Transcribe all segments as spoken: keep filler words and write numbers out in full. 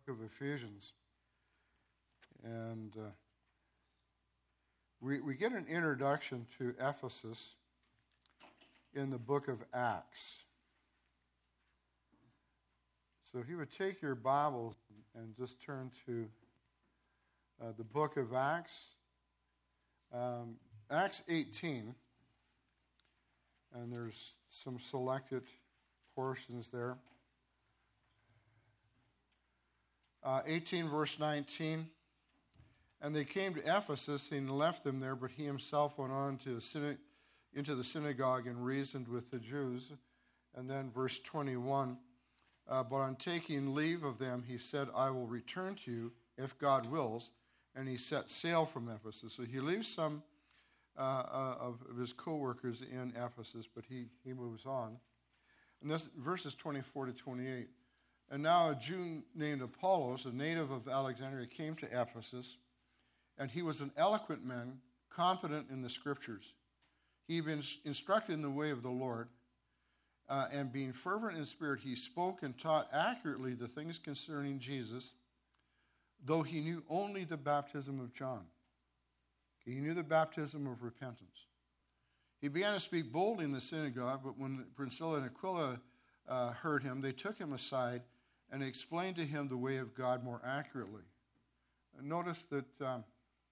of Ephesians. And uh, we, we get an introduction to Ephesus in the book of Acts. So if you would take your Bibles and just turn to uh, the book of Acts, um, Acts eighteen, and there's some selected portions there. Uh, eighteen, verse nineteen. And they came to Ephesus, and he left them there, but he himself went on to syna- into the synagogue and reasoned with the Jews. And then verse twenty-one, uh, but on taking leave of them, he said, I will return to you if God wills. And he set sail from Ephesus. So he leaves some uh, uh, of, of his co-workers in Ephesus, but he, he moves on. And this verses twenty-four to twenty-eight. And now a Jew named Apollos, a native of Alexandria, came to Ephesus, and he was an eloquent man, competent in the Scriptures. He had been instructed in the way of the Lord, uh, and being fervent in spirit, he spoke and taught accurately the things concerning Jesus, though he knew only the baptism of John. He knew the baptism of repentance. He began to speak boldly in the synagogue, but when Priscilla and Aquila uh, heard him, they took him aside and explained to him the way of God more accurately. And notice that um,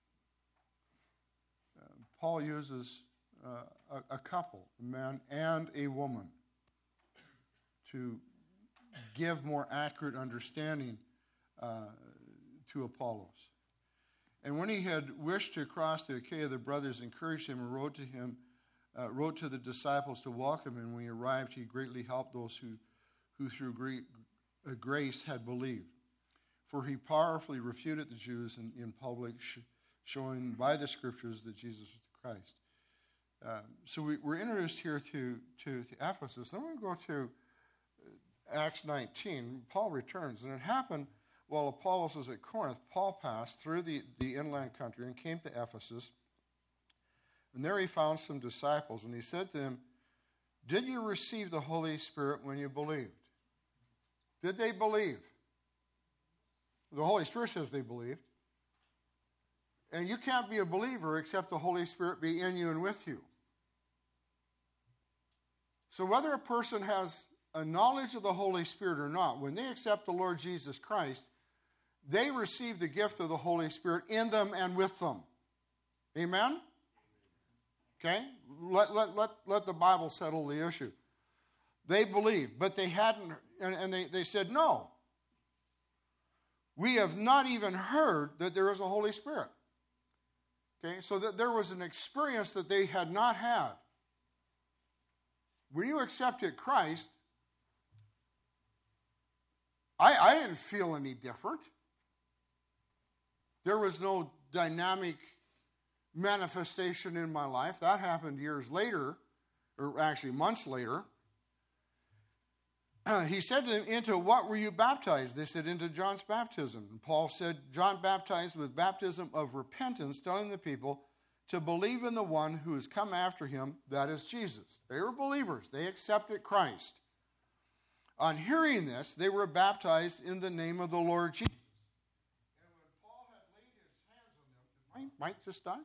uh, Paul uses uh, a, a couple, a man and a woman, to give more accurate understanding uh, to Apollos. And when he had wished to cross to Achaia, the brothers encouraged him and wrote to him, uh, wrote to the disciples to welcome him. When he arrived, he greatly helped those who, who through great uh, grace had believed. For he powerfully refuted the Jews in, in public, sh- showing by the Scriptures that Jesus was the Christ. Uh, so we, we're introduced here to, to, to Ephesus. Then we go to Acts nineteen. Paul returns, and it happened while Apollos was at Corinth. Paul passed through the, the inland country and came to Ephesus. And there he found some disciples, and he said to them, did you receive the Holy Spirit when you believed? Did they believe? The Holy Spirit says they believed. And you can't be a believer except the Holy Spirit be in you and with you. So whether a person has a knowledge of the Holy Spirit or not, when they accept the Lord Jesus Christ, they receive the gift of the Holy Spirit in them and with them. Amen? Okay? Let, let, let, let the Bible settle the issue. They believed, but they hadn't, and, and they, they said, no. We have not even heard that there is a Holy Spirit. Okay? So that there was an experience that they had not had. When you accepted Christ, I, I didn't feel any different. There was no dynamic manifestation in my life. That happened years later, or actually months later. Uh, he said to them, into what were you baptized? They said, into John's baptism. And Paul said, John baptized with baptism of repentance, telling the people to believe in the one who has come after him, that is Jesus. They were believers. They accepted Christ. On hearing this, they were baptized in the name of the Lord Jesus. And when Paul had laid his hands on them, did Mike just die?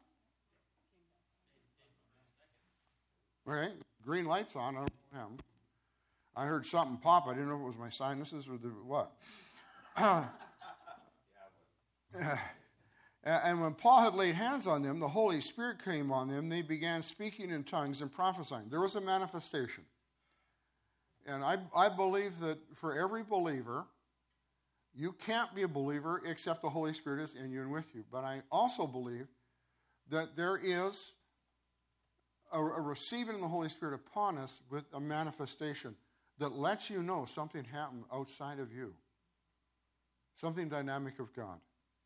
All right, green light's on. I don't know him. I heard something pop. I didn't know if it was my sinuses or the what. Uh, and when Paul had laid hands on them, the Holy Spirit came on them. They began speaking in tongues and prophesying. There was a manifestation. And I, I believe that for every believer, you can't be a believer except the Holy Spirit is in you and with you. But I also believe that there is a, a receiving of the Holy Spirit upon us with a manifestation that lets you know something happened outside of you. Something dynamic of God.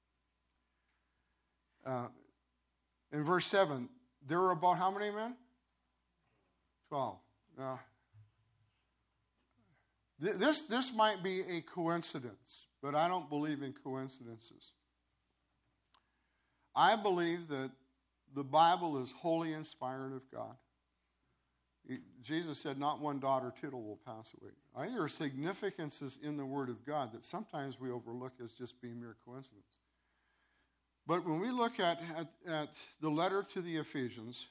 Uh, in verse seven, there were about how many men? Twelve. Uh, th- this, this might be a coincidence, but I don't believe in coincidences. I believe that the Bible is wholly inspired of God. He, Jesus said, not one dot or tittle will pass away. I think there are significances in the Word of God that sometimes we overlook as just being mere coincidence. But when we look at, at, at the letter to the Ephesians,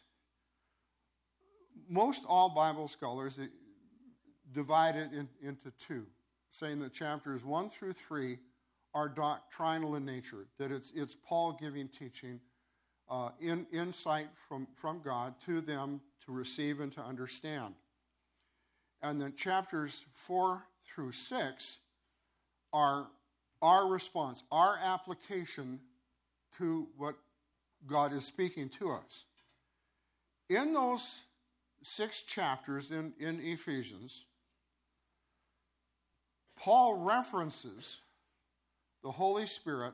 most all Bible scholars divide it in, into two, saying that chapters one through three are doctrinal in nature, that it's, it's Paul giving teaching, uh, in, insight from, from God to them to receive and to understand. And then chapters four through six are our response, our application to what God is speaking to us. In those six chapters in, in Ephesians, Paul references the Holy Spirit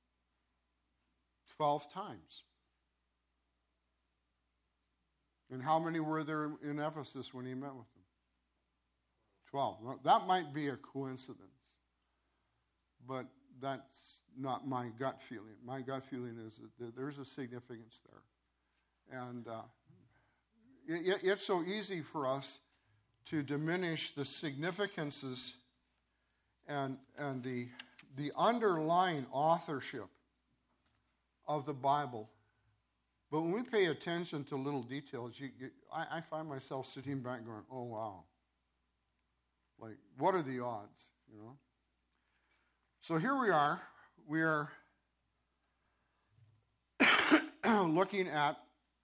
twelve times. And how many were there in Ephesus when he met with them? Twelve. Well, that might be a coincidence, but that's not my gut feeling. My gut feeling is that there's a significance there. And uh, it, it's so easy for us to diminish the significances and, and the, the underlying authorship of the Bible. But when we pay attention to little details, you, you, I, I find myself sitting back going, oh, wow. Like, what are the odds, you know? So here we are. We are looking at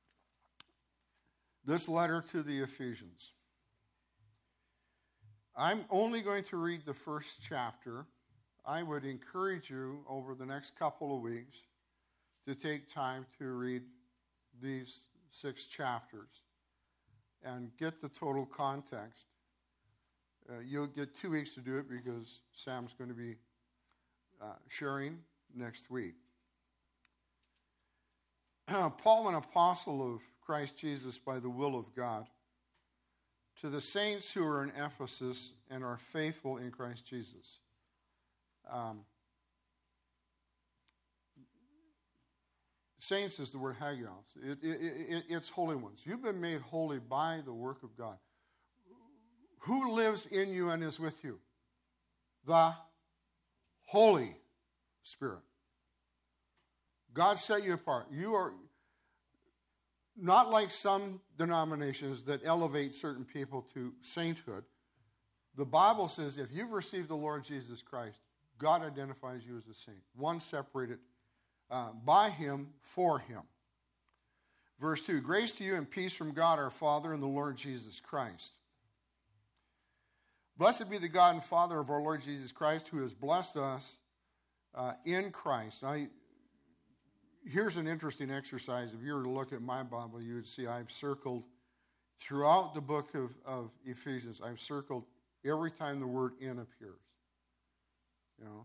this letter to the Ephesians. I'm only going to read the first chapter. I would encourage you over the next couple of weeks to take time to read these six chapters and get the total context. Uh, you'll get two weeks to do it because Sam's going to be uh, sharing next week. Paul, an apostle of Christ Jesus by the will of God, to the saints who are in Ephesus and are faithful in Christ Jesus. Um, saints is the word hagios. It, it, it, it's holy ones. You've been made holy by the work of God. Who lives in you and is with you? The Holy Spirit. God set you apart. You are not like some denominations that elevate certain people to sainthood. The Bible says if you've received the Lord Jesus Christ, God identifies you as a saint. One separated uh, by him, for him. Verse two, grace to you and peace from God our Father and the Lord Jesus Christ. Blessed be the God and Father of our Lord Jesus Christ, who has blessed us uh, in Christ. I, here's an interesting exercise. If you were to look at my Bible, you would see I've circled throughout the book of, of Ephesians, I've circled every time the word in appears. You know,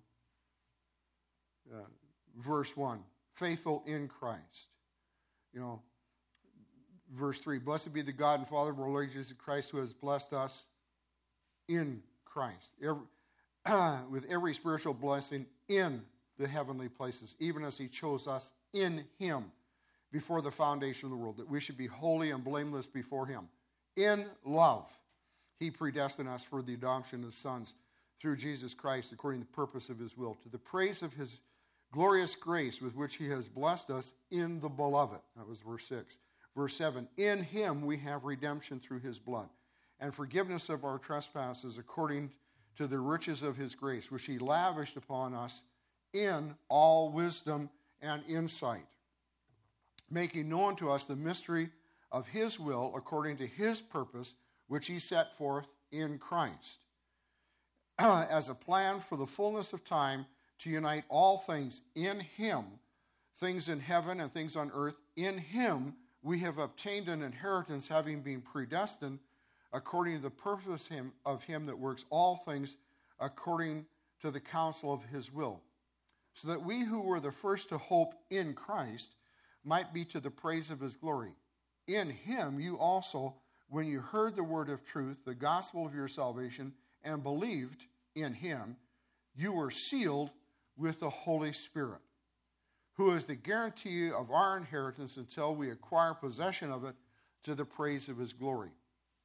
uh, verse one, faithful in Christ. You know, verse three, blessed be the God and Father of our Lord Jesus Christ, who has blessed us in Christ, every, uh, with every spiritual blessing in the heavenly places, even as he chose us in him before the foundation of the world, that we should be holy and blameless before him. In love, he predestined us for the adoption of sons through Jesus Christ, according to the purpose of his will, to the praise of his glorious grace with which he has blessed us in the beloved. That was verse six. Verse seven, in him we have redemption through his blood, and forgiveness of our trespasses according to the riches of his grace, which he lavished upon us in all wisdom and insight, making known to us the mystery of his will according to his purpose, which he set forth in Christ, as a plan for the fullness of time to unite all things in him, things in heaven and things on earth. In him we have obtained an inheritance, having been predestined according to the purpose of him that works all things according to the counsel of his will, so that we who were the first to hope in Christ might be to the praise of his glory. In him you also, when you heard the word of truth, the gospel of your salvation, and believed in him, you were sealed with the Holy Spirit, who is the guarantee of our inheritance until we acquire possession of it to the praise of his glory.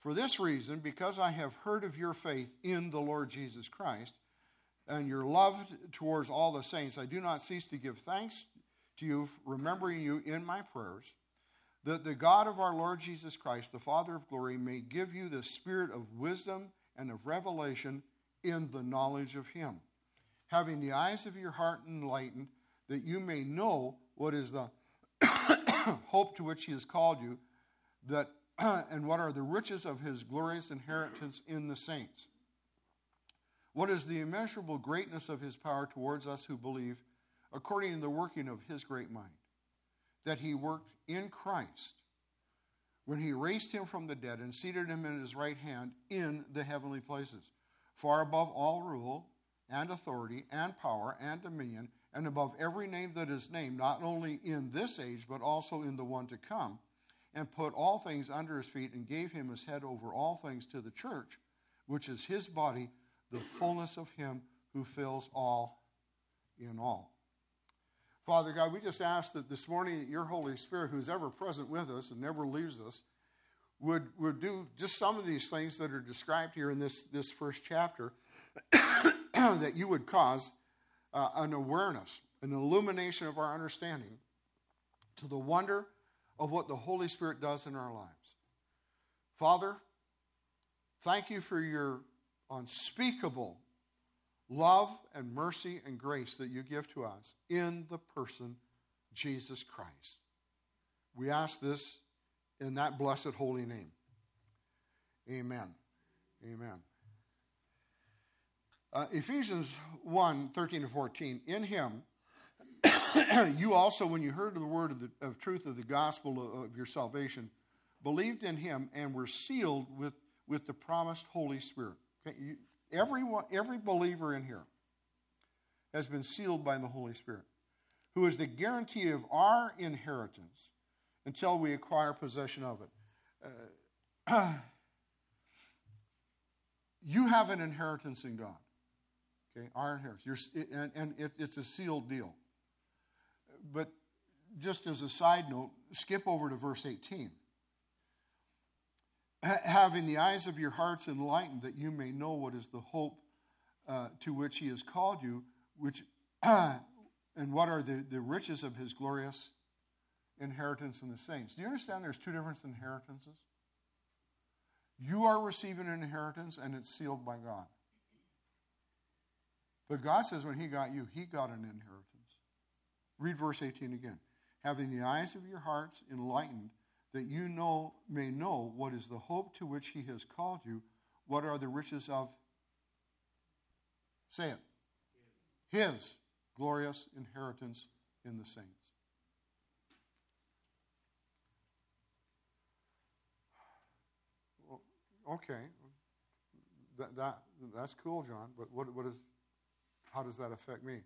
For this reason, because I have heard of your faith in the Lord Jesus Christ, and your love towards all the saints, I do not cease to give thanks to you, remembering you in my prayers, that the God of our Lord Jesus Christ, the Father of glory, may give you the spirit of wisdom and of revelation in the knowledge of him, having the eyes of your heart enlightened, that you may know what is the hope to which he has called you, that and what are the riches of his glorious inheritance in the saints. What is the immeasurable greatness of his power towards us who believe, according to the working of his great mind, that he worked in Christ when he raised him from the dead and seated him in his right hand in the heavenly places, far above all rule and authority and power and dominion, and above every name that is named, not only in this age, but also in the one to come, and put all things under his feet, and gave him his head over all things to the church, which is his body, the fullness of him who fills all in all. Father God, we just ask that this morning that your Holy Spirit, who's ever present with us and never leaves us, would, would do just some of these things that are described here in this, this first chapter, that you would cause uh, an awareness, an illumination of our understanding to the wonder of what the Holy Spirit does in our lives. Father, thank you for your unspeakable love and mercy and grace that you give to us in the person Jesus Christ. We ask this in that blessed holy name. Amen. Amen. Uh, Ephesians one, thirteen to fourteen. In him, you also, when you heard of the word of, the, of truth of the gospel of, of your salvation, believed in him and were sealed with, with the promised Holy Spirit. Okay? You, everyone, every believer in here has been sealed by the Holy Spirit, who is the guarantee of our inheritance until we acquire possession of it. Uh, you have an inheritance in God. Okay, our inheritance. You're, and and it, it's a sealed deal. But just as a side note, skip over to verse eighteen. Having the eyes of your hearts enlightened, that you may know what is the hope uh, to which he has called you, which uh, and what are the, the riches of his glorious inheritance in the saints. Do you understand there's two different inheritances? You are receiving an inheritance, and it's sealed by God. But God says when he got you, he got an inheritance. Read verse eighteen again. Having the eyes of your hearts enlightened, that you know may know what is the hope to which he has called you, what are the riches of, say it, his, his glorious inheritance in the saints. Okay, that, that that's cool, John, but what what is, how does that affect me?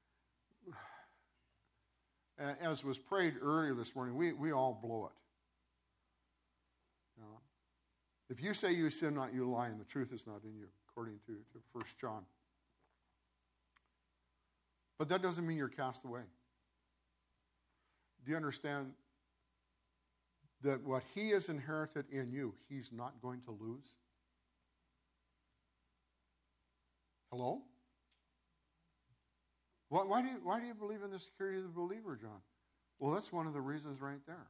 As was prayed earlier this morning, we, we all blow it. You know, if you say you sin not, you lie, and the truth is not in you, according to, to First John. But that doesn't mean you're cast away. Do you understand that what he has inherited in you, he's not going to lose? Hello? Why, why, do you, why do you believe in the security of the believer, John? Well, that's one of the reasons right there.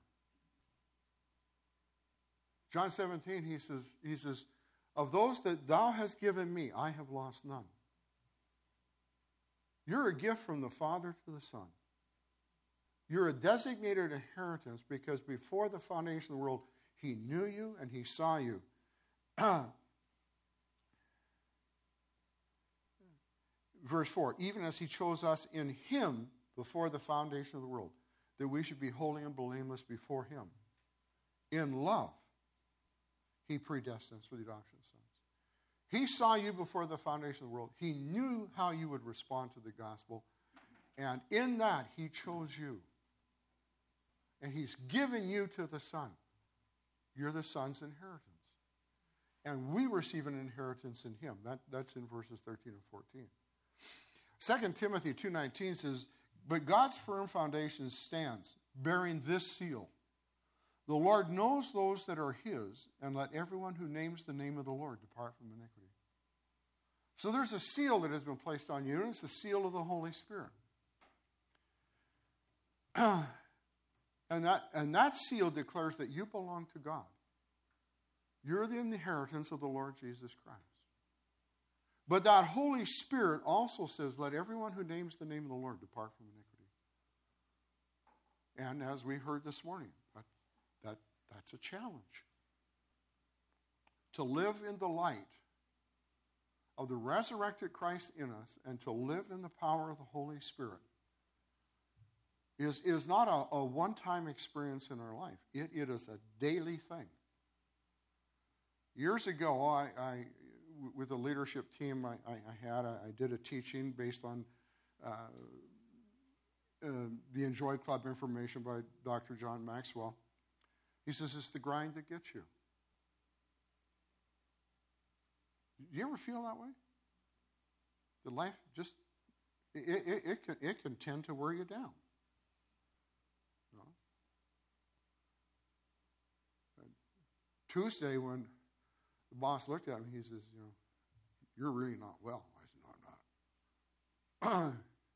John seventeen, he says, he says, of those that thou hast given me, I have lost none. You're a gift from the Father to the Son. You're a designated inheritance because before the foundation of the world, he knew you and he saw you. Verse four, even as he chose us in him before the foundation of the world, that we should be holy and blameless before him. In love, he predestined us for the adoption of sons. He saw you before the foundation of the world. He knew how you would respond to the gospel. And in that, he chose you. And he's given you to the Son. You're the Son's inheritance. And we receive an inheritance in him. That, that's in verses thirteen and fourteen. Second Timothy two nineteen says, but God's firm foundation stands, bearing this seal. The Lord knows those that are his, and let everyone who names the name of the Lord depart from iniquity. So there's a seal that has been placed on you, and it's the seal of the Holy Spirit. and, that, and that seal declares that you belong to God. You're the inheritance of the Lord Jesus Christ. But that Holy Spirit also says, let everyone who names the name of the Lord depart from iniquity. And as we heard this morning, that, that, that's a challenge. To live in the light of the resurrected Christ in us and to live in the power of the Holy Spirit is, is not a, a one-time experience in our life. It, it is a daily thing. Years ago, I, I with the leadership team I, I, I had, I, I did a teaching based on uh, uh, the Enjoy Club information by Doctor John Maxwell. He says, it's the grind that gets you. Do you ever feel that way? The life just, it, it, it, can, it can tend to wear you down. You know? Tuesday, when the boss looked at me, he says, you know, you're really not well. I said, no, I'm not.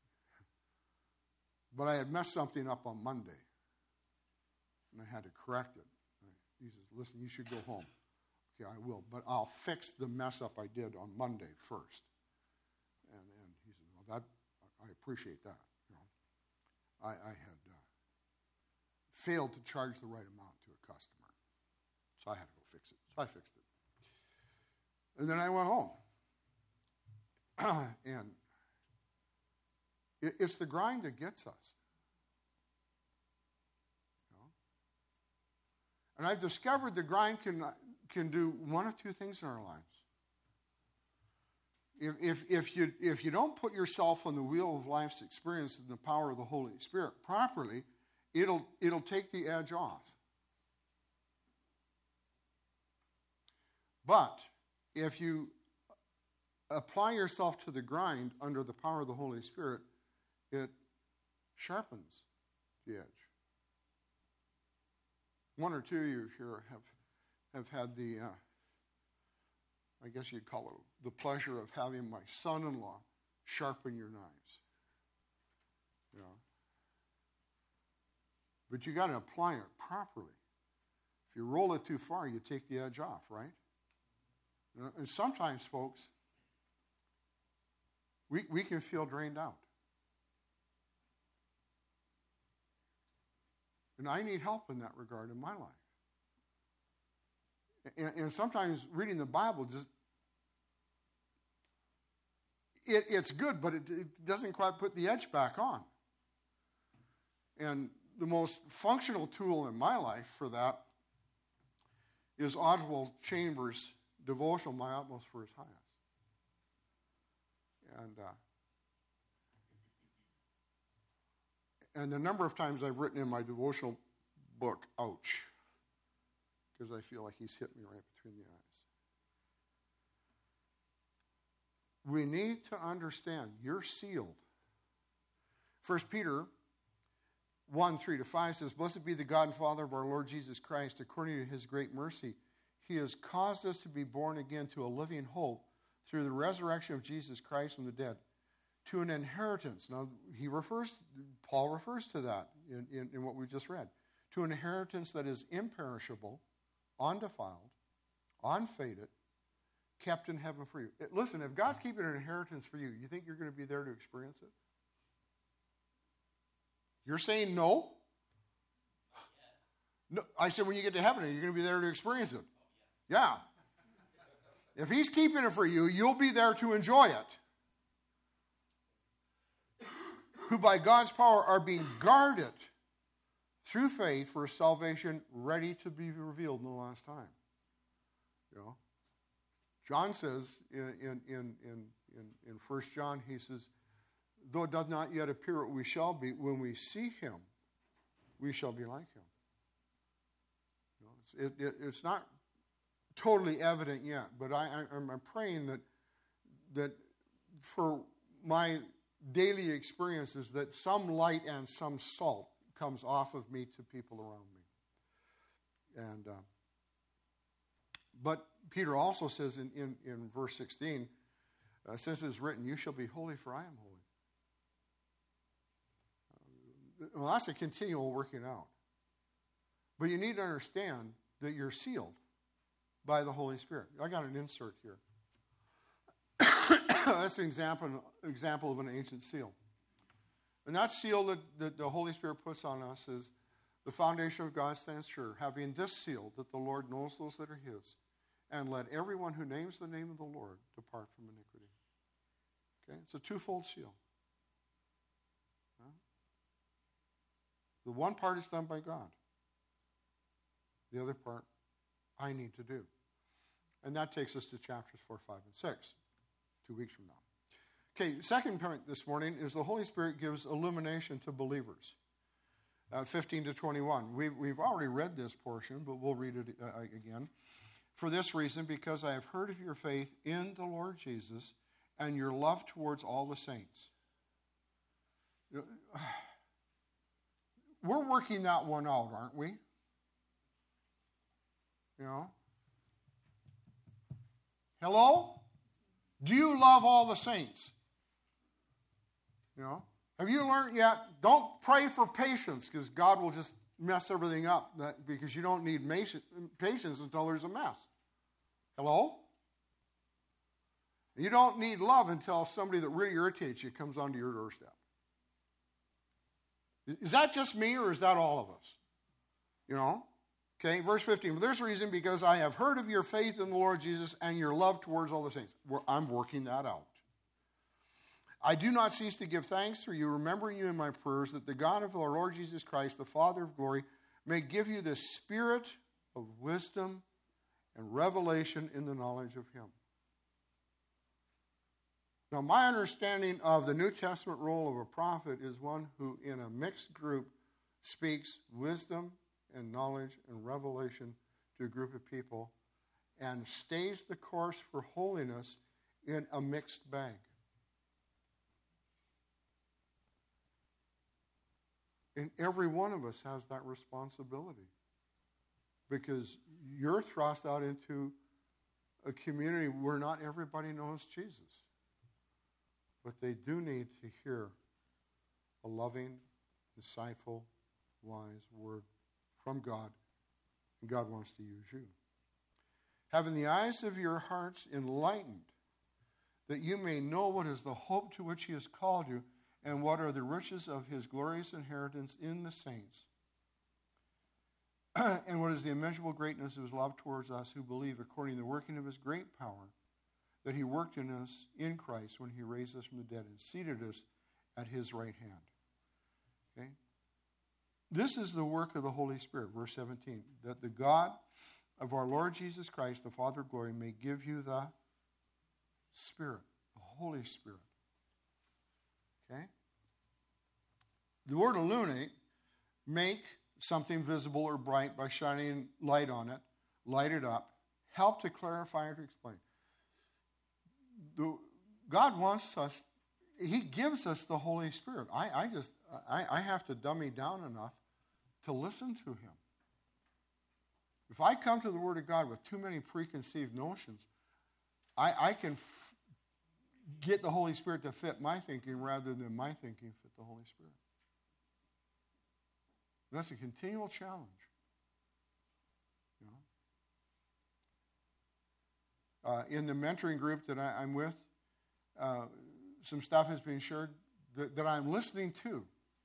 But I had messed something up on Monday, and I had to correct it. He says, listen, you should go home. Okay, I will, but I'll fix the mess up I did on Monday first. And, and he said, well, that I appreciate that. You know, I, I had uh, failed to charge the right amount to a customer, so I had to go fix it. So I fixed it. And then I went home. and it, it's the grind that gets us. You know? And I've discovered the grind can... can do one of two things in our lives. If, if, if, you, if you don't put yourself on the wheel of life's experience and the power of the Holy Spirit properly, it'll, it'll take the edge off. But if you apply yourself to the grind under the power of the Holy Spirit, it sharpens the edge. One or two of you here have have had the, uh, I guess you'd call it, the pleasure of having my son-in-law sharpen your knives. You know. But you got to apply it properly. If you roll it too far, you take the edge off, right? You know, and sometimes, folks, we, we can feel drained out. And I need help in that regard in my life. And, and sometimes reading the Bible just, it, it's good, but it, it doesn't quite put the edge back on. And the most functional tool in my life for that is Oswald Chambers' devotional, My Utmost for His Highest. And, uh, and the number of times I've written in my devotional book, ouch, because I feel like he's hit me right between the eyes. We need to understand you're sealed. First Peter one, three to five says, blessed be the God and Father of our Lord Jesus Christ, according to his great mercy. He has caused us to be born again to a living hope through the resurrection of Jesus Christ from the dead, to an inheritance. Now, he refers, Paul refers to that in, in, in what we just read. To an inheritance that is imperishable, undefiled, unfaded, kept in heaven for you. Listen, if God's keeping an inheritance for you, you think you're going to be there to experience it? You're saying no? No. I said when you get to heaven, you're going to be there to experience it. Yeah. If he's keeping it for you, you'll be there to enjoy it. Who by God's power are being guarded through faith for salvation ready to be revealed in the last time. You know, John says in in in in in First John, he says, though it does not yet appear what we shall be, when we see him, we shall be like him. You know, it's, it, it, it's not totally evident yet, but I, I, I'm praying that that for my daily experiences that some light and some salt comes off of me to people around me. And uh, but Peter also says in, in, in verse sixteen, uh, since it is written, you shall be holy, for I am holy. Uh, well, that's a continual working out. But you need to understand that you're sealed by the Holy Spirit. I got an insert here. That's an example, example of an ancient seal. And that seal that, that the Holy Spirit puts on us is the foundation of God stands sure, having this seal that the Lord knows those that are his, and let everyone who names the name of the Lord depart from iniquity. Okay? It's a twofold seal. Huh? The one part is done by God. The other part, I need to do. And that takes us to chapters four, five, and six, two weeks from now. Okay, second point this morning is the Holy Spirit gives illumination to believers. Uh, fifteen to twenty-one. We've, we've already read this portion, but we'll read it uh, again. For this reason, because I have heard of your faith in the Lord Jesus and your love towards all the saints. We're working that one out, aren't we? You know? Hello? Do you love all the saints? You know? Have you learned yet? Don't pray for patience, because God will just mess everything up, that, because you don't need patience until there's a mess. Hello? You don't need love until somebody that really irritates you comes onto your doorstep. Is that just me, or is that all of us? You know? Okay, verse fifteen. For this reason, because I have heard of your faith in the Lord Jesus and your love towards all the saints. I'm working that out. I do not cease to give thanks for you, remembering you in my prayers, that the God of our Lord Jesus Christ, the Father of glory, may give you the spirit of wisdom and revelation in the knowledge of him. Now, my understanding of the New Testament role of a prophet is one who, in a mixed group, speaks wisdom and knowledge and revelation to a group of people and stays the course for holiness in a mixed bag. And every one of us has that responsibility, because you're thrust out into a community where not everybody knows Jesus. But they do need to hear a loving, insightful, wise word from God. And God wants to use you. Having the eyes of your hearts enlightened, that you may know what is the hope to which he has called you, and what are the riches of his glorious inheritance in the saints, and what is the immeasurable greatness of his love towards us who believe, according to the working of his great power, that he worked in us in Christ when he raised us from the dead and seated us at his right hand. Okay? This is the work of the Holy Spirit, verse seventeen, that the God of our Lord Jesus Christ, the Father of glory, may give you the Spirit, the Holy Spirit. Okay? The word illuminate, make something visible or bright by shining light on it, light it up, help to clarify or to explain. The, God wants us, he gives us the Holy Spirit. I, I just, I, I have to dummy down enough to listen to him. If I come to the Word of God with too many preconceived notions, I, I can f- get the Holy Spirit to fit my thinking rather than my thinking fit the Holy Spirit. And that's a continual challenge. You know? Uh, in the mentoring group that I, I'm with, uh, some stuff has been shared that, that I'm listening to.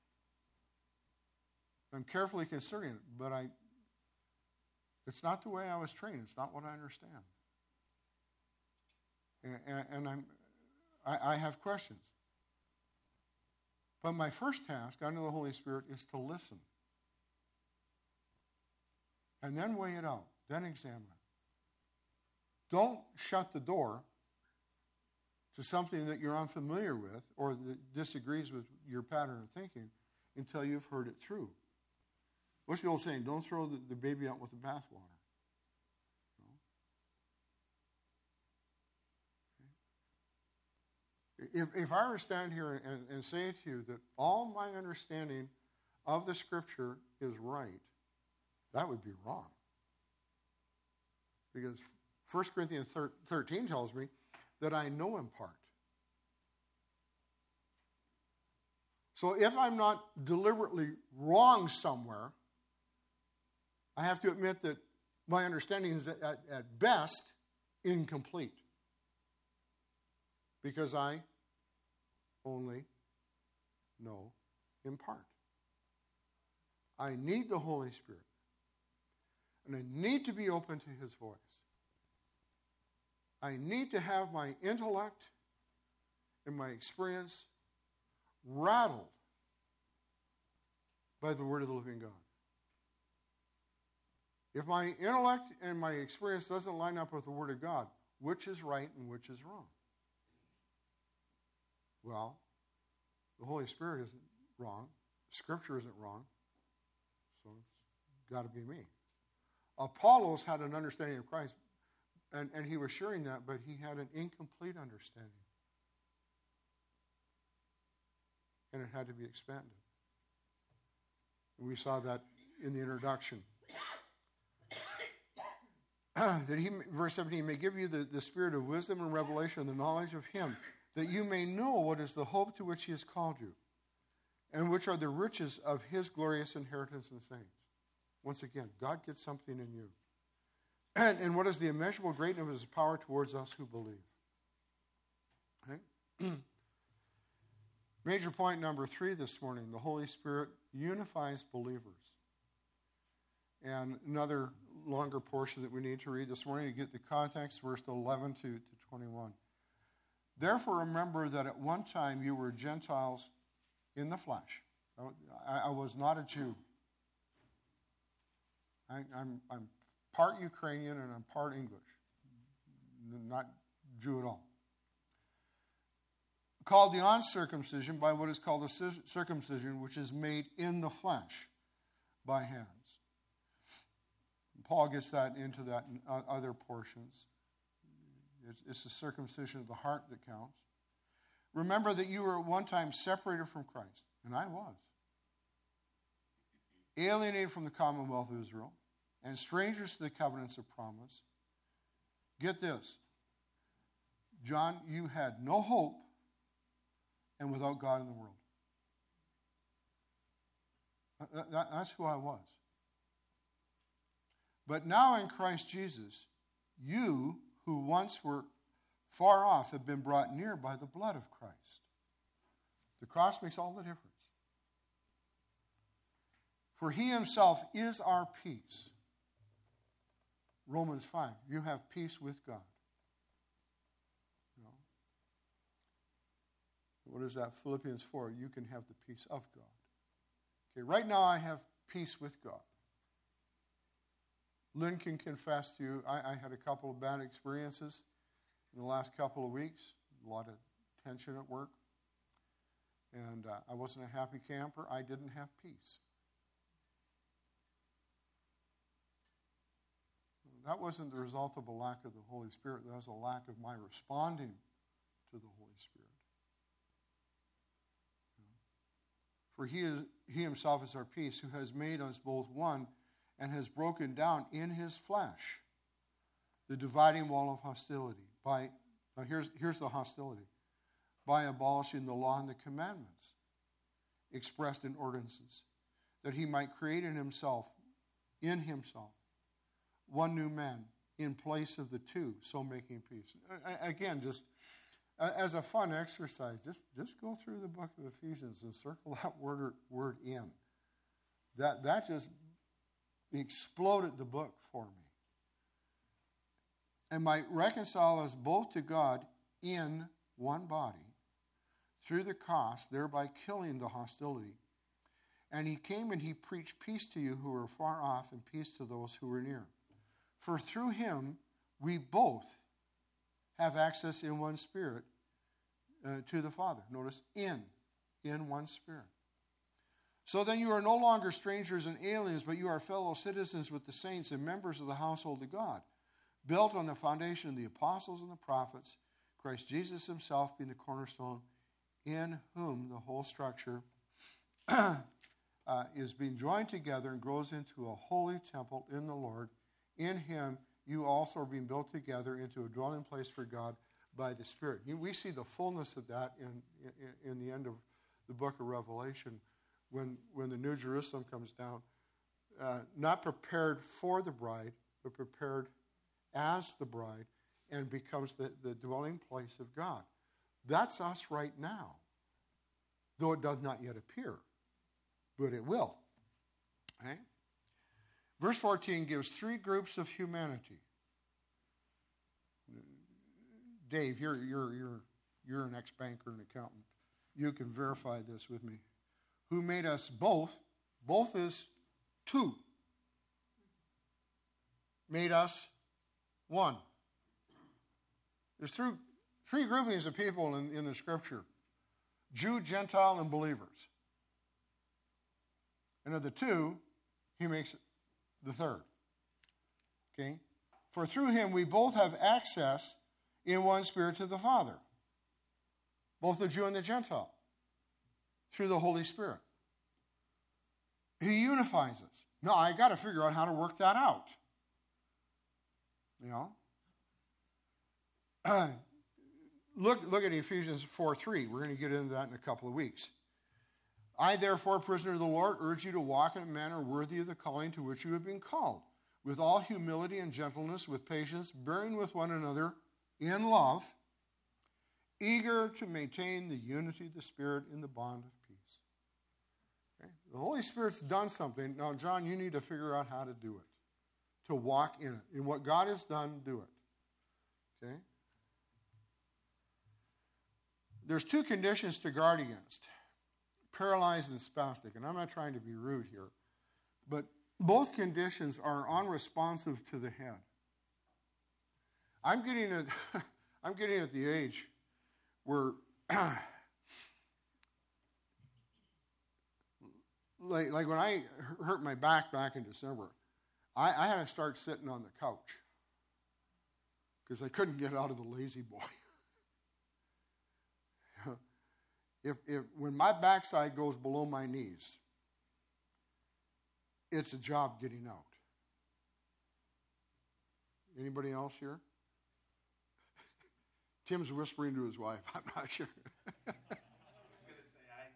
I'm carefully considering it, but I, it's not the way I was trained. It's not what I understand. And, and, and I'm, I, I have questions. But my first task under the Holy Spirit is to listen. And then weigh it out. Then examine it. Don't shut the door to something that you're unfamiliar with or that disagrees with your pattern of thinking until you've heard it through. What's the old saying? Don't throw the, the baby out with the bathwater. No? Okay. If, if I were to stand here and, and say to you that all my understanding of the Scripture is right, that would be wrong. because First Corinthians thirteen tells me that I know in part. So if I'm not deliberately wrong somewhere, I have to admit that my understanding is at, at best incomplete. Because I only know in part. I need the Holy Spirit. And I need to be open to His voice. I need to have my intellect and my experience rattled by the Word of the living God. If my intellect and my experience doesn't line up with the Word of God, which is right and which is wrong? Well, the Holy Spirit isn't wrong. Scripture isn't wrong. So it's got to be me. Apollos had an understanding of Christ, and, and he was sharing that, but he had an incomplete understanding. And it had to be expanded. And we saw that in the introduction. that he, verse seventeen, may give you the, the spirit of wisdom and revelation and the knowledge of Him, that you may know what is the hope to which He has called you, and which are the riches of His glorious inheritance in the saints. Once again, God gets something in you. And, and what is the immeasurable greatness of His power towards us who believe? Okay? Major point number three this morning, the Holy Spirit unifies believers. And another longer portion that we need to read this morning to get the context, verse eleven to, to twenty-one. Therefore remember that at one time you were Gentiles in the flesh. I, I was not a Jew. I, I'm, I'm part Ukrainian and I'm part English. Not Jew at all. Called the uncircumcision by what is called the circumcision, which is made in the flesh by hands. Paul gets that into that in other portions. It's, it's the circumcision of the heart that counts. Remember that you were at one time separated from Christ, and I was. Alienated from the commonwealth of Israel, and strangers to the covenants of promise. Get this. John, you had no hope and without God in the world. That, that, that's who I was. But now in Christ Jesus, you who once were far off have been brought near by the blood of Christ. The cross makes all the difference. For He Himself is our peace. Romans five, you have peace with God. You know? What is that? Philippians four, you can have the peace of God. Okay, right now I have peace with God. Lynn can confess to you, I, I had a couple of bad experiences in the last couple of weeks. A lot of tension at work. And uh, I wasn't a happy camper. I didn't have peace. That wasn't the result of a lack of the Holy Spirit. That was a lack of my responding to the Holy Spirit. For he, is, he himself is our peace, who has made us both one and has broken down in His flesh the dividing wall of hostility. By now here's, here's the hostility. By abolishing the law and the commandments expressed in ordinances, that He might create in Himself, in Himself, one new man in place of the two, so making peace. Again, just as a fun exercise, just, just go through the book of Ephesians and circle that word, word in. That, that just exploded the book for me. And might reconcile us both to God in one body through the cross, thereby killing the hostility. And He came and He preached peace to you who were far off and peace to those who were near. For through Him we both have access in one Spirit uh, to the Father. Notice, in, in one Spirit. So then you are no longer strangers and aliens, but you are fellow citizens with the saints and members of the household of God, built on the foundation of the apostles and the prophets, Christ Jesus Himself being the cornerstone, in whom the whole structure uh, is being joined together and grows into a holy temple in the Lord. In Him you also are being built together into a dwelling place for God by the Spirit. We see the fullness of that in, in, in the end of the book of Revelation when, when the New Jerusalem comes down, uh, not prepared for the bride, but prepared as the bride and becomes the, the dwelling place of God. That's us right now, though it does not yet appear, but it will. Okay? Verse fourteen gives three groups of humanity. Dave, you're you're you're you're an ex-banker and accountant. You can verify this with me. Who made us both? Both is two. Made us one. There's three, three groupings of people in, in the Scripture. Jew, Gentile, and believers. And of the two, he makes the third. Okay? For through him we both have access in one Spirit to the Father. Both the Jew and the Gentile. Through the Holy Spirit. He unifies us. No, I got to figure out how to work that out. You know? Uh, look, look at Ephesians four three. We're going to get into that in a couple of weeks. I, therefore, prisoner of the Lord, urge you to walk in a manner worthy of the calling to which you have been called, with all humility and gentleness, with patience, bearing with one another in love, eager to maintain the unity of the Spirit in the bond of peace. Okay? The Holy Spirit's done something. Now, John, you need to figure out how to do it, to walk in it. In what God has done, do it. Okay? There's two conditions to guard against. Paralyzed and spastic. And I'm not trying to be rude here. But both conditions are unresponsive to the head. I'm getting at, I'm getting at the age where, like, like when I hurt my back back in December, I, I had to start sitting on the couch because I couldn't get out of the lazy boy. If, if when my backside goes below my knees, it's a job getting out. Anybody else here? Tim's whispering to his wife. I'm not sure. I was going to say, I,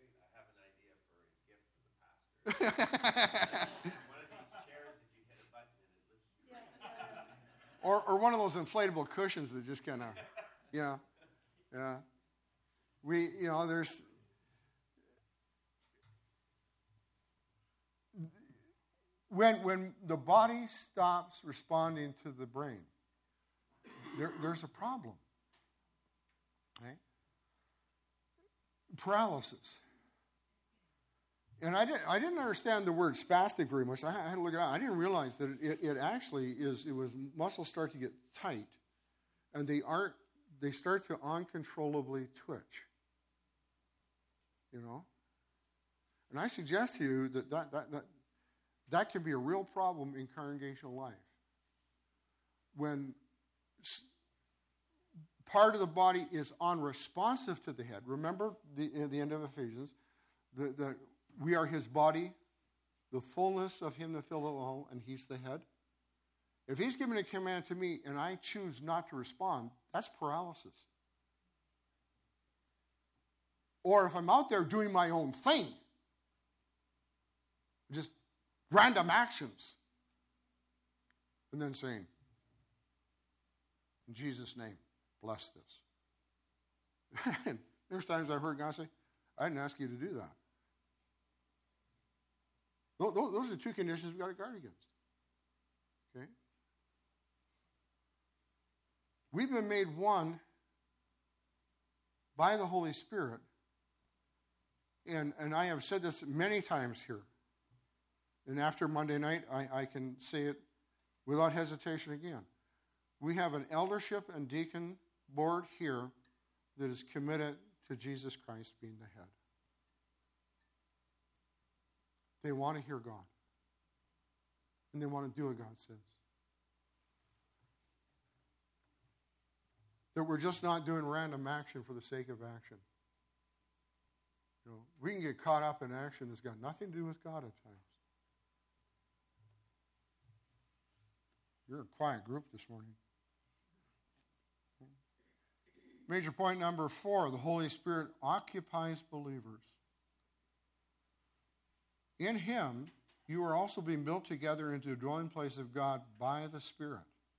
I think I have an idea for a gift for the pastor. One of these chairs that you hit a button and it lifts you. Or, or one of those inflatable cushions that just kind of, yeah, yeah. We, you know, there's, when when the body stops responding to the brain, there, there's a problem. Okay? Paralysis. And I didn't, I didn't understand the word spastic very much. I had to look it up. I didn't realize that it, it actually is, it was muscles start to get tight, and they aren't, they start to uncontrollably twitch. You know? And I suggest to you that that, that, that that can be a real problem in congregational life. When part of the body is unresponsive to the head. Remember the, at the end of Ephesians, the, the, we are his body, the fullness of him that filleth all, and he's the head. If he's given a command to me and I choose not to respond, that's paralysis. Or if I'm out there doing my own thing, just random actions, and then saying, in Jesus' name, bless this. And there's times I've heard God say, I didn't ask you to do that. Those are two conditions we've got to guard against. Okay? We've been made one by the Holy Spirit. And, and I have said this many times here. And after Monday night, I, I can say it without hesitation again. We have an eldership and deacon board here that is committed to Jesus Christ being the head. They want to hear God. And they want to do what God says. That we're just not doing random action for the sake of action. You know, we can get caught up in action that's got nothing to do with God at times. You're a quiet group this morning. Major point number four, the Holy Spirit occupies believers. In him, you are also being built together into a dwelling place of God by the Spirit.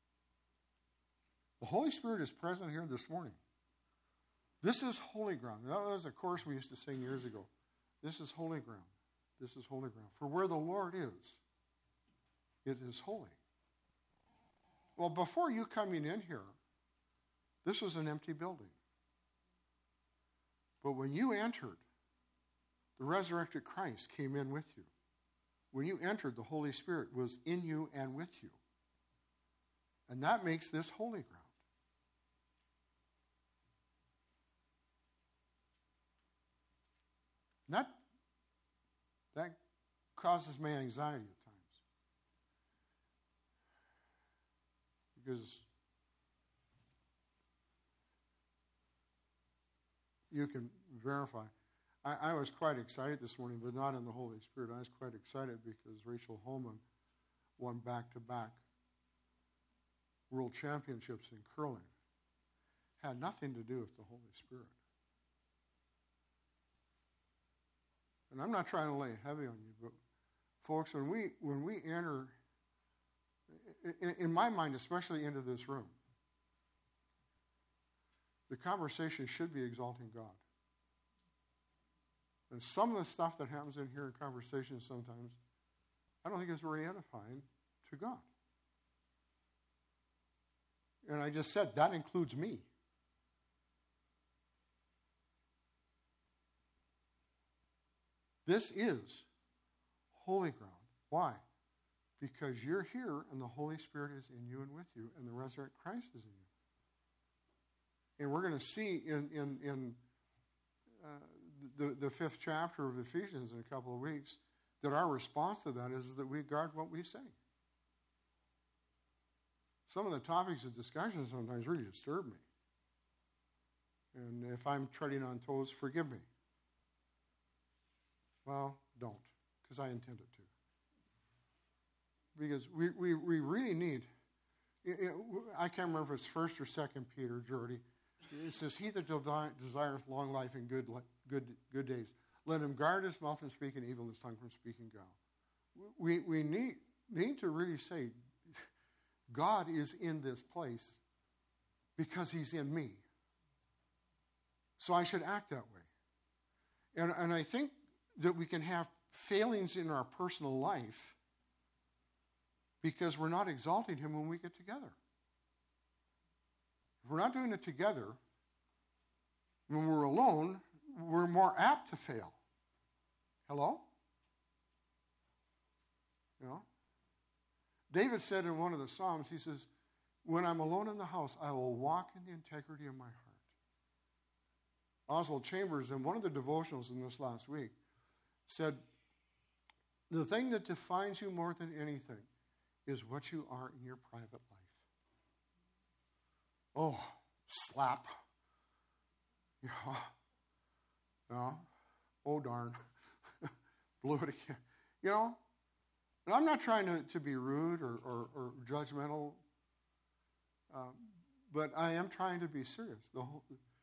The Holy Spirit is present here this morning. This is holy ground. That was a chorus we used to sing years ago. This is holy ground. This is holy ground. For where the Lord is, it is holy. Well, before you coming in here, this was an empty building. But when you entered, the resurrected Christ came in with you. When you entered, the Holy Spirit was in you and with you. And that makes this holy ground. And that, that causes me anxiety at times. Because you can verify. I, I was quite excited this morning, but not in the Holy Spirit. I was quite excited because Rachel Holman won back-to-back world championships in curling. Had nothing to do with the Holy Spirit. And I'm not trying to lay heavy on you, but folks, when we when we enter, in, in my mind, especially into this room, the conversation should be exalting God. And some of the stuff that happens in here in conversations sometimes, I don't think is very edifying to God. And I just said, that includes me. This is holy ground. Why? Because you're here and the Holy Spirit is in you and with you, and the resurrected Christ is in you. And we're going to see in, in, in uh, the, the fifth chapter of Ephesians in a couple of weeks that our response to that is that we guard what we say. Some of the topics of discussion sometimes really disturb me. And if I'm treading on toes, forgive me. Well, don't, because I intend it to. Because we, we, we really need, it, it, I can't remember if it's first or second Peter, Jordy. It says, he that desireth long life and good, good, good days, let him guard his mouth from speaking evil and his tongue from speaking guile. We, we need, need to really say, God is in this place because he's in me. So I should act that way. And, and I think that we can have failings in our personal life because we're not exalting him when we get together. If we're not doing it together, when we're alone, we're more apt to fail. Hello? You know? David said in one of the Psalms, he says, when I'm alone in the house, I will walk in the integrity of my heart. Oswald Chambers, in one of the devotionals in this last week, said, the thing that defines you more than anything is what you are in your private life. Oh, slap. Yeah. Yeah. Oh, darn. Blew it again. You know, and I'm not trying to, to be rude or, or, or judgmental, um, but I am trying to be serious. The whole,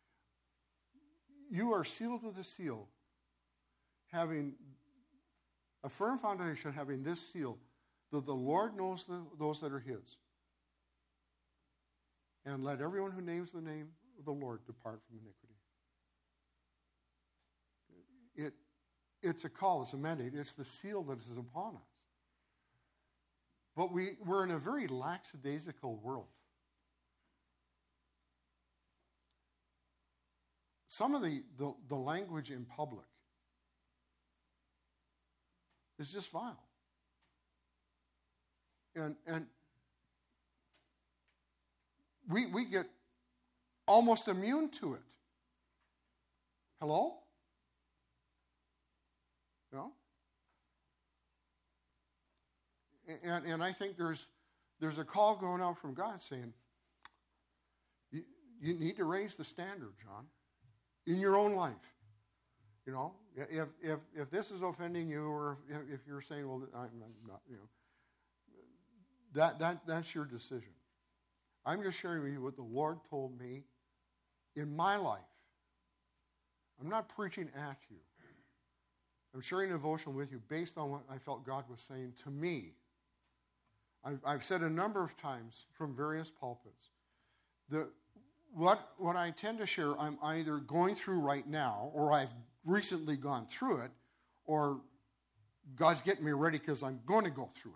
you are sealed with a seal, having a firm foundation, having this seal, that the Lord knows the, those that are his. And let everyone who names the name of the Lord depart from iniquity. It, it's a call, it's a mandate, it's the seal that is upon us. But we, we're in a very lackadaisical world. Some of the, the, the language in public is just vile. And and we we get almost immune to it. Hello? No? And and I think there's there's a call going out from God saying, you, you need to raise the standard, John, in your own life. You know, if if if this is offending you, or if, if you're saying, well, I'm not, you know, that, that, that's your decision. I'm just sharing with you what the Lord told me in my life. I'm not preaching at you. I'm sharing a devotion with you based on what I felt God was saying to me. I've, I've said a number of times from various pulpits, the, what, what I tend to share, I'm either going through right now, or I've recently gone through it, or God's getting me ready because I'm going to go through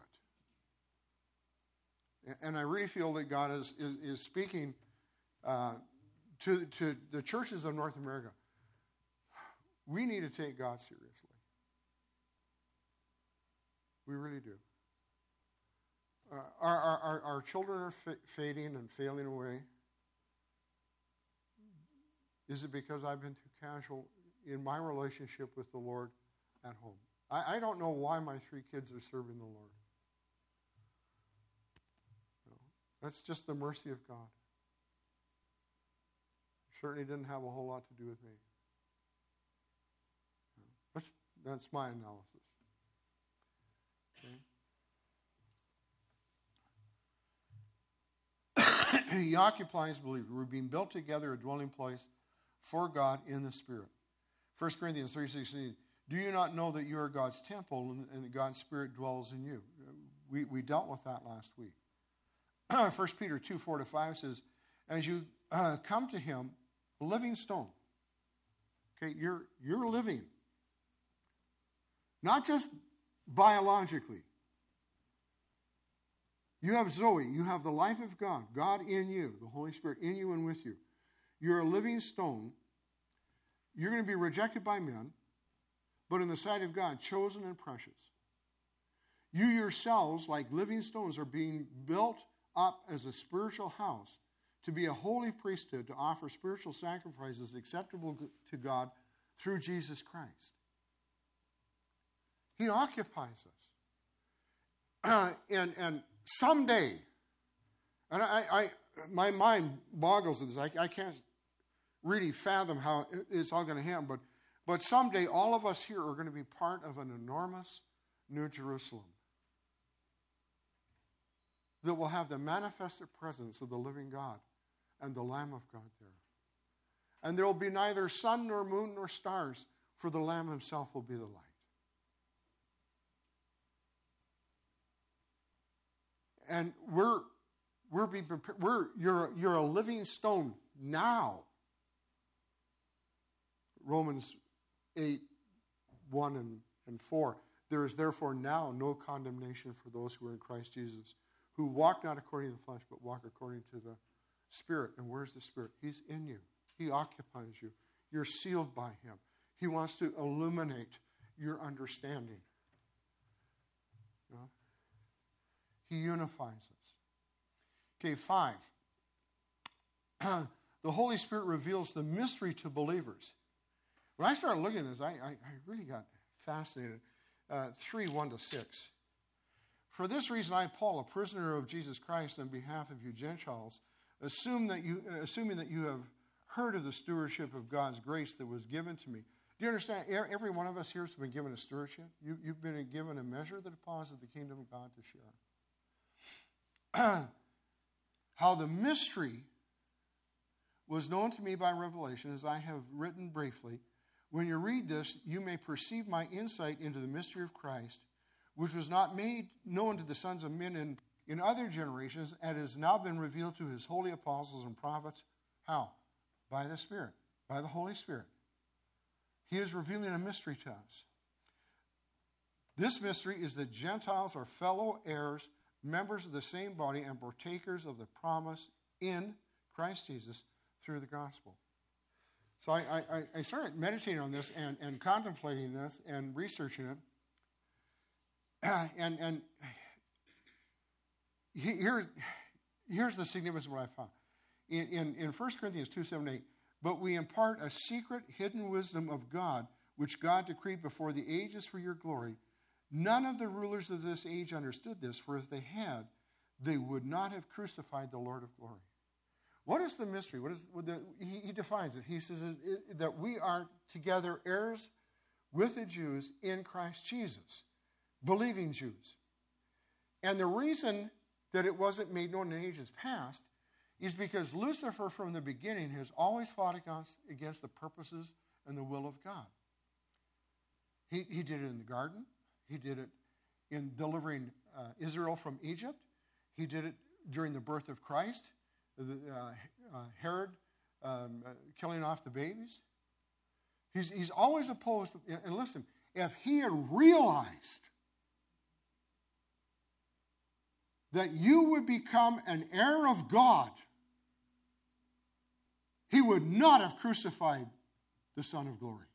it. And I really feel that God is, is, is speaking uh, to, to the churches of North America. We need to take God seriously. We really do. Uh, our, our, our children are f- fading and failing away. Is it because I've been too casual in my relationship with the Lord at home? I, I don't know why my three kids are serving the Lord. No, that's just the mercy of God. Certainly didn't have a whole lot to do with me. That's, that's my analysis. Okay. He occupies believers. We're being built together a dwelling place for God in the Spirit. First Corinthians three sixteen. Do you not know that you are God's temple and, and God's Spirit dwells in you? We, we dealt with that last week. First Peter two four to five says, as you uh, come to him, a living stone. Okay, you're you're living. Not just biologically. You have Zoe. You have the life of God. God in you. The Holy Spirit in you and with you. You're a living stone. You're going to be rejected by men, but in the sight of God, chosen and precious. You yourselves, like living stones, are being built up as a spiritual house to be a holy priesthood, to offer spiritual sacrifices acceptable to God through Jesus Christ. He occupies us. Uh, and, and someday, and I, I, my mind boggles at this. I, I can't really fathom how it's all going to happen, but, but someday all of us here are going to be part of an enormous New Jerusalem that will have the manifested presence of the living God and the Lamb of God there. And there will be neither sun nor moon nor stars, for the Lamb himself will be the light. And we're we're being prepared. We're you're you're a living stone now. Romans eight, one and, and four. There is therefore now no condemnation for those who are in Christ Jesus, who walk not according to the flesh, but walk according to the Spirit. And where's the Spirit? He's in you. He occupies you. You're sealed by him. He wants to illuminate your understanding. You know? He unifies us. Okay, five. The Holy Spirit reveals the mystery to believers. When I started looking at this, I, I, I really got fascinated. Uh, three, one to six. For this reason, I, Paul, a prisoner of Jesus Christ on behalf of you Gentiles, assume that you, uh, assuming that you have heard of the stewardship of God's grace that was given to me. Do you understand? Every one of us here has been given a stewardship. You, you've been given a measure of the deposit of the kingdom of God to share. How the mystery was known to me by revelation, as I have written briefly. When you read this, you may perceive my insight into the mystery of Christ, which was not made known to the sons of men in, in other generations, and has now been revealed to his holy apostles and prophets. How? By the Spirit, by the Holy Spirit. He is revealing a mystery to us. This mystery is that Gentiles are fellow heirs, members of the same body, and partakers of the promise in Christ Jesus through the gospel. So I, I, I started meditating on this and, and contemplating this and researching it. And, and here's, here's the significance of what I found. In, in, in First Corinthians two, seven, eight, but we impart a secret hidden wisdom of God, which God decreed before the ages for your glory. None of the rulers of this age understood this, for if they had, they would not have crucified the Lord of glory. What is the mystery? What is what the, he, he defines it. He says it, that we are together heirs with the Jews in Christ Jesus, believing Jews. And the reason that it wasn't made known in ages past is because Lucifer from the beginning has always fought against, against the purposes and the will of God. He, he did it in the garden. He did it in delivering uh, Israel from Egypt. He did it during the birth of Christ, the, uh, uh, Herod um, uh, killing off the babies. He's, he's always opposed. And, and listen, if he had realized that you would become an heir of God, he would not have crucified the Son of Glory.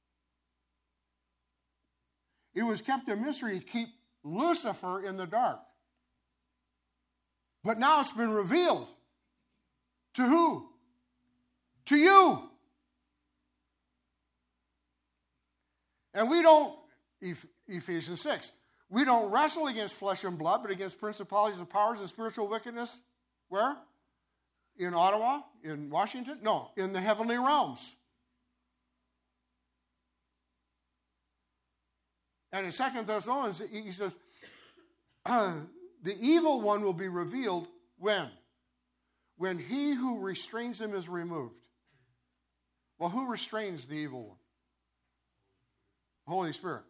It was kept a mystery to keep Lucifer in the dark. But now it's been revealed. To who? To you. And we don't, Ephesians six, we don't wrestle against flesh and blood, but against principalities and powers and spiritual wickedness. Where? In Ottawa? In Washington? No, in the heavenly realms. And in Second Thessalonians, he says, uh, the evil one will be revealed when? When he who restrains him is removed. Well, who restrains the evil one? Holy Spirit.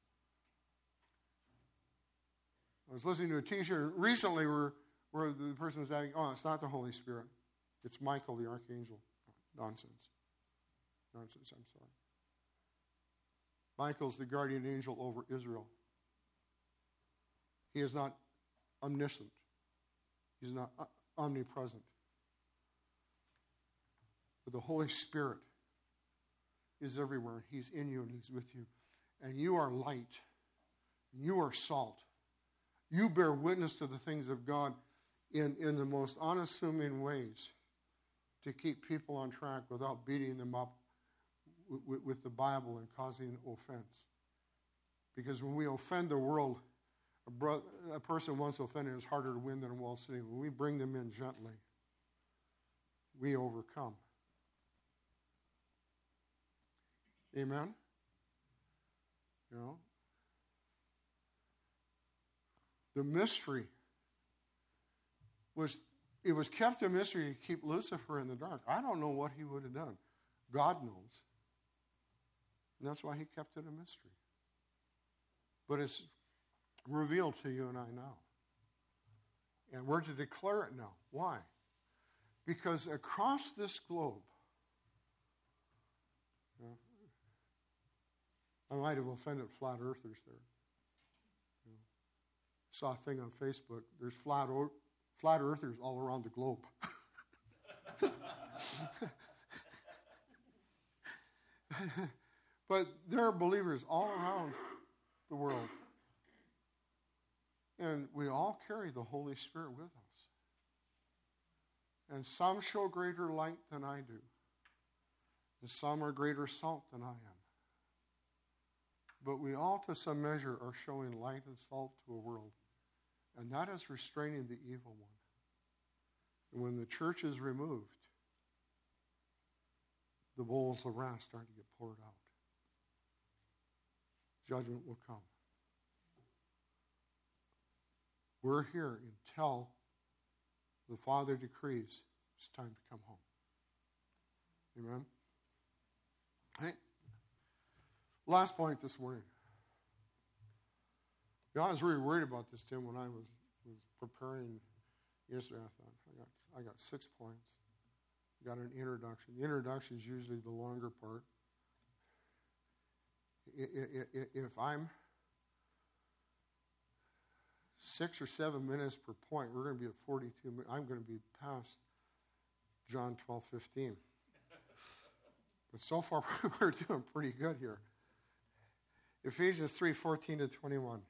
I was listening to a teacher recently where, where the person was saying, oh, it's not the Holy Spirit. It's Michael the archangel. Nonsense. Nonsense, I'm sorry. Michael's the guardian angel over Israel. He is not omniscient. He's not omnipresent. But the Holy Spirit is everywhere. He's in you and he's with you. And you are light. You are salt. You bear witness to the things of God in, in the most unassuming ways to keep people on track without beating them up with, with the Bible and causing offense. Because when we offend the world, a, bro- a person once offended is harder to win than a wall city. When we bring them in gently, we overcome. Amen? You know? The mystery was, it was kept a mystery to keep Lucifer in the dark. I don't know what he would have done. God knows. And that's why he kept it a mystery. But it's revealed to you and I now. And we're to declare it now. Why? Because across this globe, you know, I might have offended flat earthers there. You know, saw a thing on Facebook. There's flat, or, flat earthers all around the globe. But there are believers all around the world. And we all carry the Holy Spirit with us. And some show greater light than I do. And some are greater salt than I am. But we all, to some measure, are showing light and salt to a world. And that is restraining the evil one. And when the church is removed, the bowls of wrath start to get poured out. Judgment will come. We're here until the Father decrees it's time to come home. Amen? Hey. Last point this morning. You know, I was really worried about this, Tim, when I was, was preparing yesterday. I thought, I got, I got six points. I got an introduction. The introduction is usually the longer part. If I'm six or seven minutes per point, we're going to be at forty-two minutes. I'm going to be past John twelve fifteen. But so far, we're doing pretty good here. Ephesians three fourteen to twenty-one.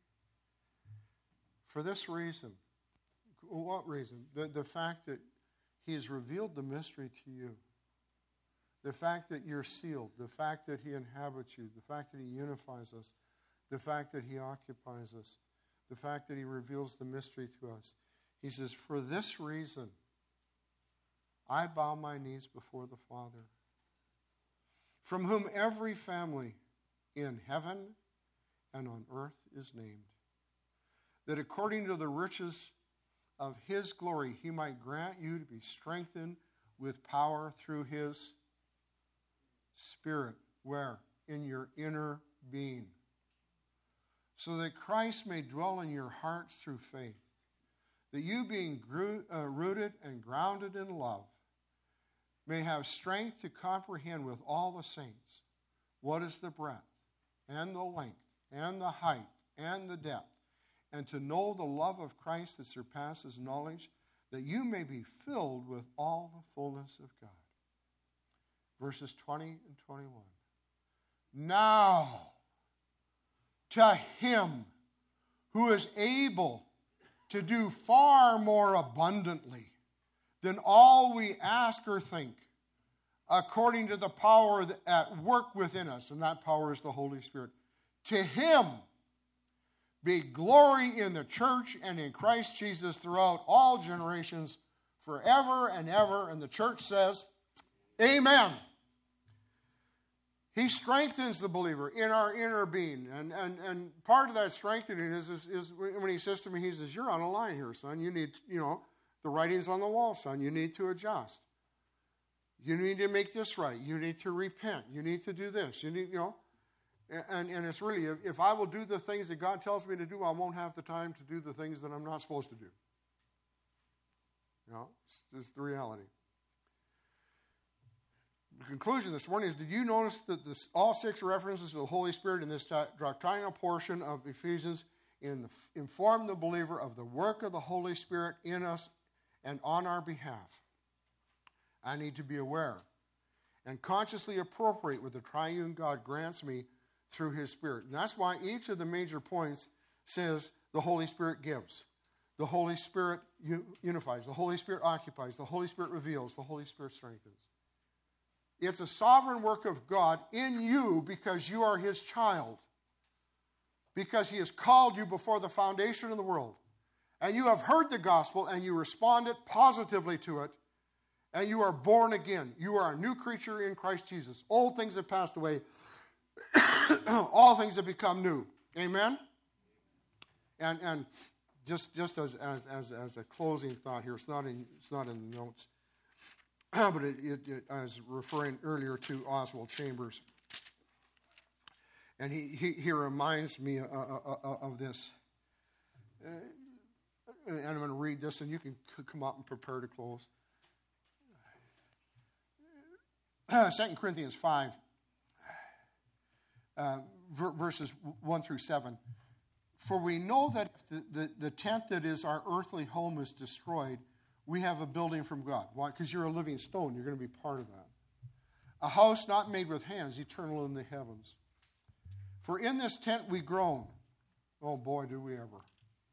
For this reason, what reason? The, the fact that he has revealed the mystery to you. The fact that you're sealed. The fact that he inhabits you. The fact that he unifies us. The fact that he occupies us. The fact that he reveals the mystery to us. He says, for this reason, I bow my knees before the Father, from whom every family in heaven and on earth is named, that according to the riches of his glory, he might grant you to be strengthened with power through his Spirit. Where? In your inner being. So that Christ may dwell in your hearts through faith. That you, being gro- uh, rooted and grounded in love, may have strength to comprehend with all the saints what is the breadth and the length and the height and the depth, and to know the love of Christ that surpasses knowledge, that you may be filled with all the fullness of God. Verses twenty and twenty-one. Now, to him who is able to do far more abundantly than all we ask or think, according to the power at work within us, and that power is the Holy Spirit. To him be glory in the church and in Christ Jesus throughout all generations, forever and ever. And the church says, amen. He strengthens the believer in our inner being. And, and, and part of that strengthening is, is, is when he says to me, he says, you're on a line here, son. You need, you know, the writing's on the wall, son. You need to adjust. You need to make this right. You need to repent. You need to do this. You need, you know. And, and it's really, if, if I will do the things that God tells me to do, I won't have the time to do the things that I'm not supposed to do. You know, it's, it's the reality. The conclusion this morning is, did you notice that this, all six references to the Holy Spirit in this doctrinal portion of Ephesians in the, inform the believer of the work of the Holy Spirit in us and on our behalf? I need to be aware and consciously appropriate what the triune God grants me through his Spirit. And that's why each of the major points says the Holy Spirit gives. The Holy Spirit unifies. The Holy Spirit occupies. The Holy Spirit reveals. The Holy Spirit strengthens. It's a sovereign work of God in you because you are his child. Because he has called you before the foundation of the world. And you have heard the gospel and you responded positively to it. And you are born again. You are a new creature in Christ Jesus. Old things have passed away. All things have become new. Amen? And and just just as as as, as a closing thought here, it's not in it's not in the notes, but it, it, it, I was referring earlier to Oswald Chambers, and he he, he reminds me uh, uh, uh, of this. Uh, and I'm going to read this, and you can come up and prepare to close. Second Corinthians five. Uh, verses one through seven. For we know that if the, the, the tent that is our earthly home is destroyed, we have a building from God. Why? Because you're a living stone. You're going to be part of that. A house not made with hands, eternal in the heavens. For in this tent we groan. Oh boy, do we ever.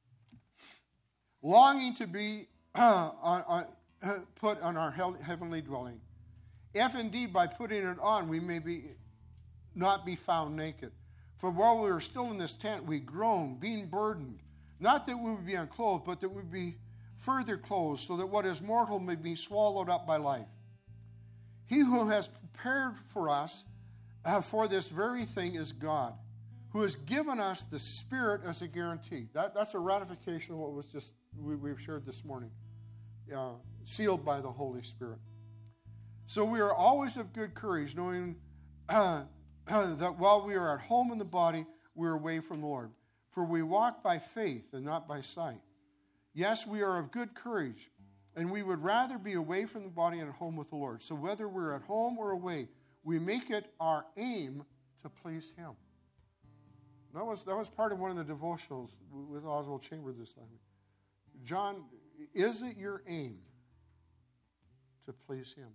Longing to be uh, on, on, put on our heavenly dwelling. If indeed by putting it on we may be not be found naked. For while we were still in this tent, we groaned, being burdened. Not that we would be unclothed, but that we would be further clothed, so that what is mortal may be swallowed up by life. He who has prepared for us uh, for this very thing is God, who has given us the Spirit as a guarantee. That, that's a ratification of what was just we, we've shared this morning, uh, sealed by the Holy Spirit. So we are always of good courage, knowing uh, that while we are at home in the body, we are away from the Lord. For we walk by faith and not by sight. Yes, we are of good courage, and we would rather be away from the body and at home with the Lord. So whether we're at home or away, we make it our aim to please him. That was, that was part of one of the devotionals with Oswald Chambers this time. John, is it your aim to please him?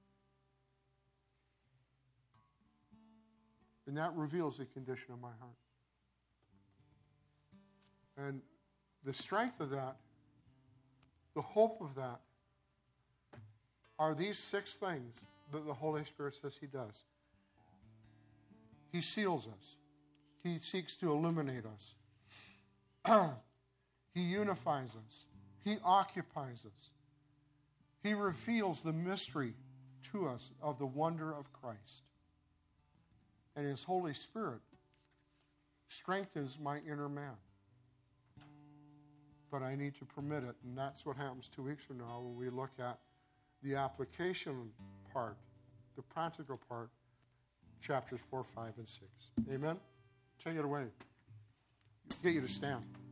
And that reveals the condition of my heart. And the strength of that, the hope of that, are these six things that the Holy Spirit says he does. He seals us. He seeks to illuminate us. He unifies us. He occupies us. He reveals the mystery to us of the wonder of Christ. And his Holy Spirit strengthens my inner man. but I need to permit it. And that's what happens two weeks from now when we look at the application part, the practical part, chapters four, five, and six. Amen? Take it away. Get you to stand.